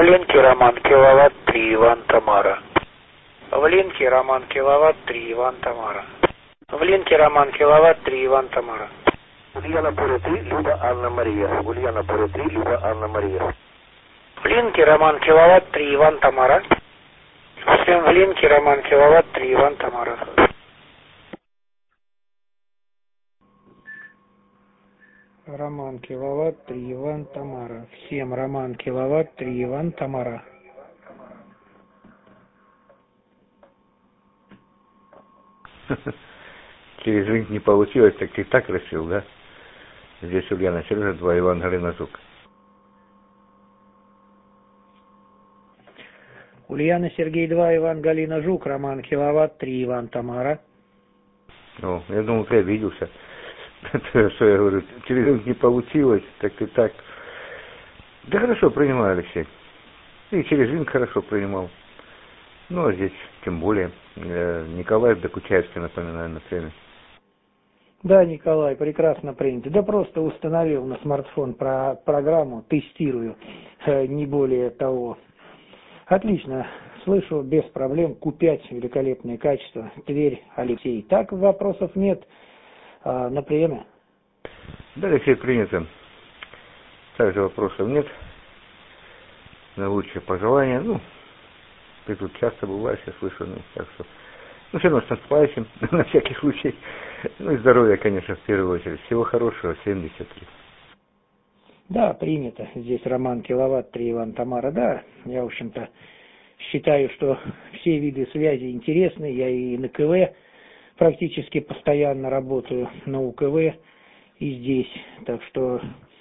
Павленкий Роман, киловатт 3, Иван Тамара. Павленкий Роман, киловатт 3, Иван Тамара. Павленкий Роман, киловатт 3, Иван Тамара. Ульяна Боря 3, Люба Анна Мария. Ульяна Боря 3, Люба Анна Мария. Павленкий Роман, киловатт 3, Иван Тамара. Всем Павленкий Роман, киловатт 3, Иван Тамара. Роман, киловатт 3, Иван Тамара. Всем Роман, киловатт 3, Иван Тамара. Через рынок не получилось, так ты так решил, да? Здесь Ульяна Сережа 2, Иван Галина Жук. Ульяна Сергей 2, Иван Галина Жук, Роман, киловатт 3, Иван Тамара. О, я думал, ты обиделся. Что я говорю, через рынок не получилось, так ты так. Да хорошо принимаю, Алексей. И через рынок хорошо принимал. Ну, а здесь тем более. Николаев Докучаевский, напоминаю, на теме. Да, Николай, прекрасно принято. Да просто установил на смартфон программу, тестирую, не более того. Отлично, слышу, без проблем, Q5, великолепное качество. Тверь, Алексей. Так, вопросов нет на приеме? Да, Алексей, принято. Также вопросов нет. Наилучшие пожелания. Ну, ты тут часто бываешь, я слышу, ну, так что... Ну, все равно с наступающим, на всякий случай. Ну и здоровья, конечно, в первую очередь. Всего хорошего, 73. Да, принято. Здесь Роман, киловатт 3, Иван Тамара. Да, я, в общем-то, считаю, что все виды связи интересны. Я и на КВ практически постоянно работаю, на УКВ и здесь. Так что,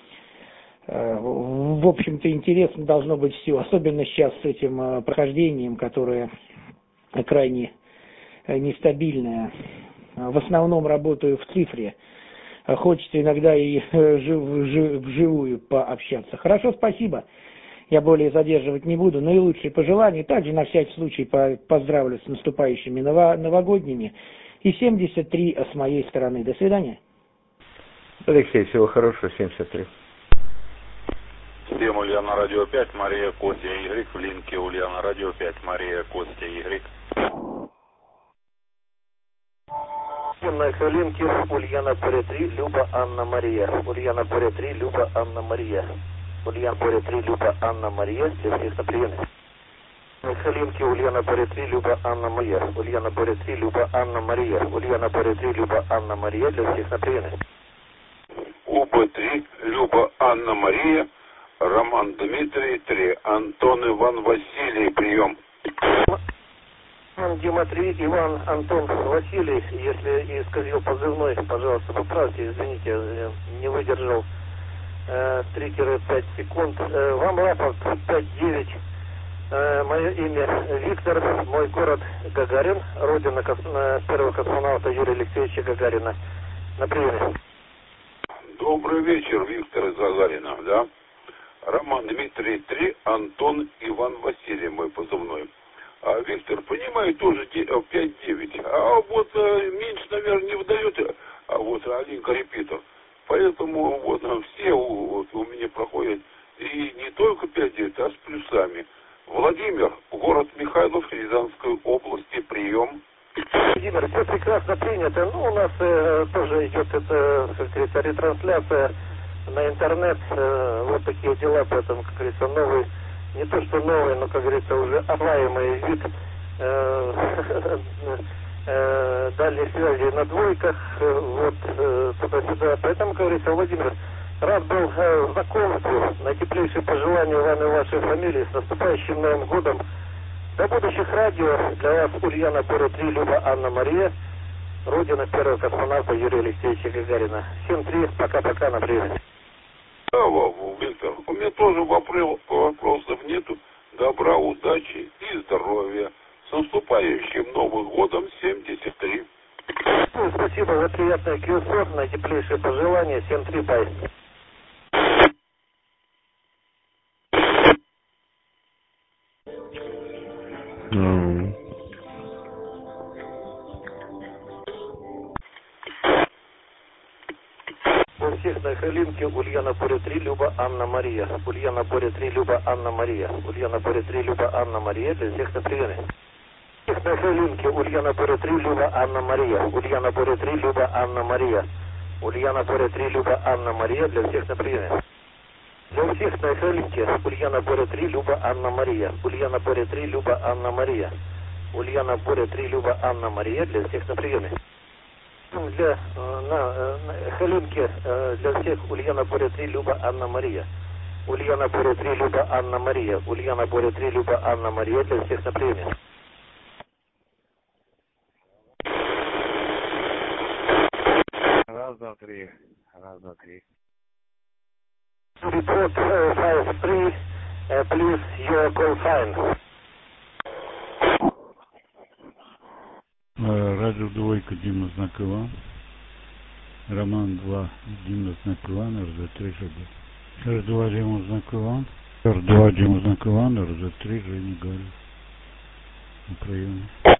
в общем-то, интересно должно быть все. Особенно сейчас с этим прохождением, которое крайне нестабильное. В основном работаю в цифре. Хочется иногда и вживую пообщаться. Хорошо, спасибо. Я более задерживать не буду. Наилучшие пожелания. Также на всякий случай поздравлю с наступающими новогодними. И 73 с моей стороны. До свидания. Алексей, всего хорошего, 73. Всем Ульяна Радио 5, Мария Костя Y, в линке Ульяна Радио 5, Мария Костя Y. На линке Ульяна Боря 3, Люба Анна Мария. Ульяна Боря 3, Люба Анна Мария. Ульяна Боря 3, Люба Анна Мария. Для всех на приеме. На линке Ульяна Боря 3, Люба Анна Мария. Ульяна Боря 3, Люба Анна Мария. Ульяна Боря 3, Люба Анна Мария. Для всех на приеме. УБ3, Люба Анна Мария, Роман Дмитрий 3, Антон Иван Василий, прием. Дима 3, Иван, Антон, Василий, если исказил позывной, пожалуйста, поправьте, извините, я не выдержал 3-5 секунд. Вам рапорт 5-9. Мое имя Виктор, мой город Гагарин, родина первого космонавта Юрия Алексеевича Гагарина. На приеме. Добрый вечер, Виктор из Гагарина, да? Роман Дмитрий 3, Антон Иван Василий, мой позывной. А Виктор, понимаю, тоже 5-9. А вот меньше, наверное, не выдает, а вот Алинка репетор. Поэтому вот все вот, у меня проходят и не только 5-9, а с плюсами. Владимир, город Михайлов, Рязанской области, прием. Владимир, все прекрасно принято. Ну, у нас тоже идет эта ретрансляция на интернет. Вот такие дела, поэтому, как говорится, новый, не то что новый, но, как говорится, уже осваиваемый вид дальней связи на двойках, вот туда-сюда. Поэтому, как говорится, Владимир, рад был знакомству, наитеплейшие пожелания вам и вашей фамилии с наступающим Новым годом. До будущих радио для вас Ульяна Боря 3, Люба Анна Мария, родина первого космонавта Юрия Алексеевича Гагарина. Всем 3, пока-пока, на приеме. Да, Виктор, у меня тоже вопросов нету. Добра, удачи и здоровья. С наступающим Новым годом, 73. Ну, спасибо за приятное QSO, наитеплейшие пожелания. 7-3, бай. У всех на Халинке Ульяна Боря 3, Люба, Анна Мария. Ульяна Боря 3, Люба, Анна Мария. Ульяна Боря 3, Люба, Анна Мария. Для всех на приеме. Всех на Халинке Ульяна Боря 3, Люба, Анна Мария. Ульяна Боря 3, Люба, Анна Мария. Ульяна Боря 3, Люба, Анна Мария. Для всех на приеме. Для всех на Халинке Ульяна Боря 3, Люба, Анна Мария. Ульяна Боря 3, Люба, Анна Мария. Ульяна Боря 3, Люба, Анна Мария. Для всех на приеме. Для на Халинке для всех Ульяна Боря 3, Люба, Анна Мария. Ульяна Боря 3, Люба, Анна Мария. Ульяна Боря 3, Люба, Анна Мария. Для всех на приеме. Раз, два, три. Раз, два, три. Report 5-3, please, your call sign. Радио двойка, Дима, знак Иван. Роман 2, Дима, знак Иван, РЗ3, ЖБ. Р2, Дима, знак Иван. Р2, Дима, знак Иван, РЗ3, Женя Галь. На приеме.